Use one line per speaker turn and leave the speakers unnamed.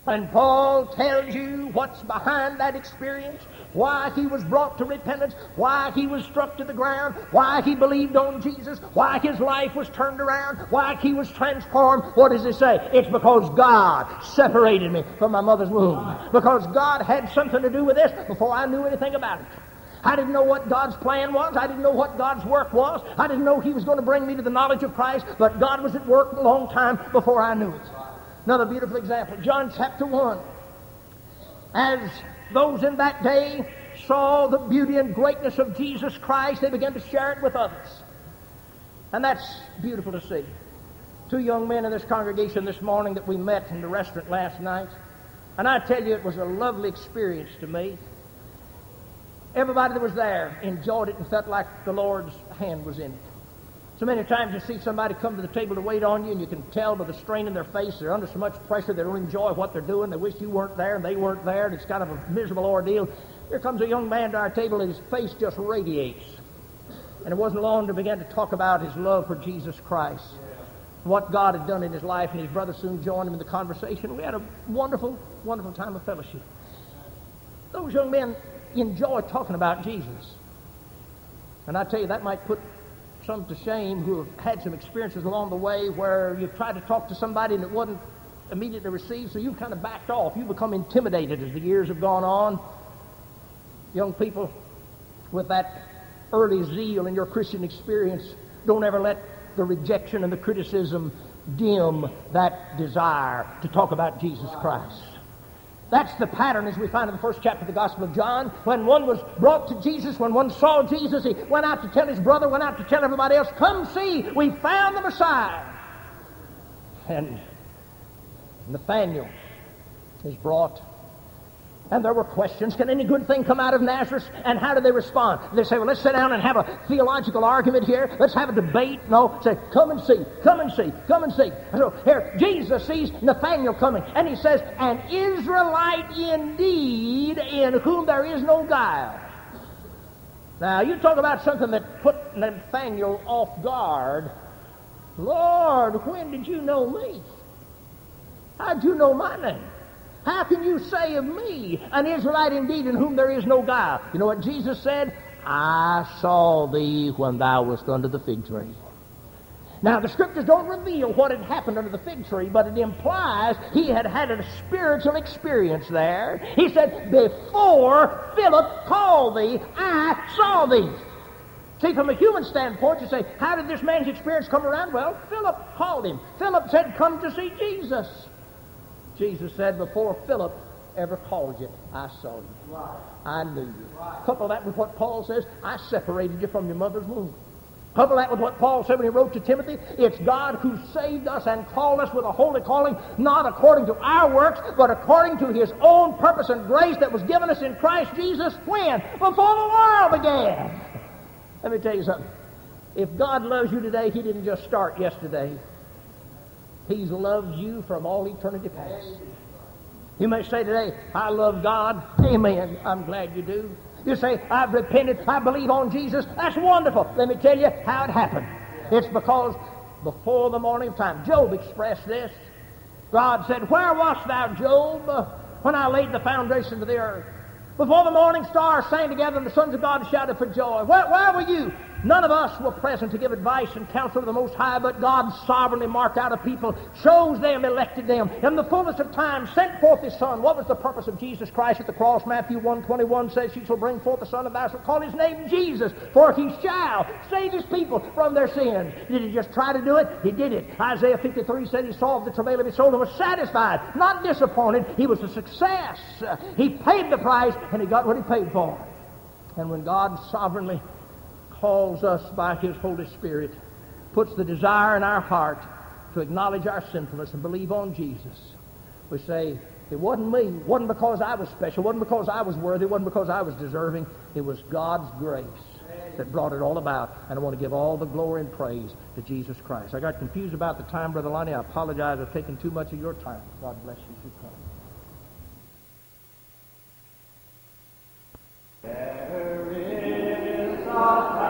And Paul tells you what's behind that experience, why he was brought to repentance, why he was struck to the ground, why he believed on Jesus, why his life was turned around, why he was transformed. What does he say? It's because God separated me from my mother's womb. Because God had something to do with this before I knew anything about it. I didn't know what God's plan was. I didn't know what God's work was. I didn't know he was going to bring me to the knowledge of Christ, but God was at work a long time before I knew it. Another beautiful example, John chapter 1. As those in that day saw the beauty and greatness of Jesus Christ, they began to share it with others. And that's beautiful to see. Two young men in this congregation this morning that we met in the restaurant last night. And I tell you, it was a lovely experience to me. Everybody that was there enjoyed it and felt like the Lord's hand was in it. So many times you see somebody come to the table to wait on you, and you can tell by the strain in their face they're under so much pressure they don't enjoy what they're doing. They wish you weren't there and they weren't there, and it's kind of a miserable ordeal. Here comes a young man to our table, and his face just radiates. And it wasn't long to begin to talk about his love for Jesus Christ, what God had done in his life, and his brother soon joined him in the conversation. We had a wonderful, wonderful time of fellowship. Those young men enjoy talking about Jesus. And I tell you, that might put some to shame who have had some experiences along the way where you've tried to talk to somebody and it wasn't immediately received, so you've kind of backed off. You've become intimidated as the years have gone on. Young people with that early zeal in your Christian experience, don't ever let the rejection and the criticism dim that desire to talk about Jesus Christ. That's the pattern as we find in the first chapter of the Gospel of John. When one was brought to Jesus, when one saw Jesus, he went out to tell his brother, went out to tell everybody else, come see, we found the Messiah. And Nathanael is brought. And there were questions. Can any good thing come out of Nazareth? And how do they respond? They say, well, let's sit down and have a theological argument here. Let's have a debate. No, say, come and see, come and see, come and see. So here, Jesus sees Nathanael coming, and he says, an Israelite indeed, in whom there is no guile. Now, you talk about something that put Nathanael off guard. Lord, when did you know me? How'd you know my name? How can you say of me, an Israelite indeed, in whom there is no guile? You know what Jesus said? I saw thee when thou wast under the fig tree. Now, the Scriptures don't reveal what had happened under the fig tree, but it implies he had had a spiritual experience there. He said, before Philip called thee, I saw thee. See, from a human standpoint, you say, how did this man's experience come around? Well, Philip called him. Philip said, come to see Jesus. Jesus said, before Philip ever called you, I saw you. Right. I knew you. Right. Couple that with what Paul says, I separated you from your mother's womb. Couple that with what Paul said when he wrote to Timothy, it's God who saved us and called us with a holy calling, not according to our works, but according to his own purpose and grace that was given us in Christ Jesus. When? Before the world began. Let me tell you something. If God loves you today, he didn't just start yesterday. He's loved you from all eternity past. You may say today, I love God. Amen. I'm glad you do. You say, I've repented. I believe on Jesus. That's wonderful. Let me tell you how it happened. It's because before the morning of time, Job expressed this. God said, where wast thou, Job, when I laid the foundation of the earth? Before the morning stars sang together and the sons of God shouted for joy. Where were you? None of us were present to give advice and counsel to the Most High, but God sovereignly marked out a people, chose them, elected them, in the fullness of time, sent forth His Son. What was the purpose of Jesus Christ at the cross? Matthew 1:21 says, He shall bring forth the Son of thou shalt call His name Jesus, for He shall save His people from their sins. Did He just try to do it? He did it. Isaiah 53 said He solved the travail of His soul and was satisfied, not disappointed. He was a success. He paid the price, and He got what He paid for. And when God sovereignly calls us by His Holy Spirit, puts the desire in our heart to acknowledge our sinfulness and believe on Jesus, we say, it wasn't me, it wasn't because I was special, it wasn't because I was worthy, it wasn't because I was deserving, it was God's grace that brought it all about, and I want to give all the glory and praise to Jesus Christ. I got confused about the time, Brother Lonnie. I apologize for taking too much of your time. God bless you as you come.
There is a